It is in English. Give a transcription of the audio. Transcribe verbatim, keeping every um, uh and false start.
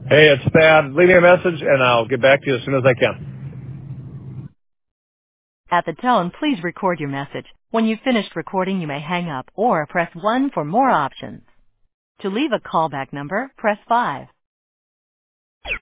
Hey, it's Thad. Leave me a message, and I'll get back to you as soon as I can. At the tone, please record your message. When you've finished recording, you may hang up or press one for more options. To leave a callback number, press five.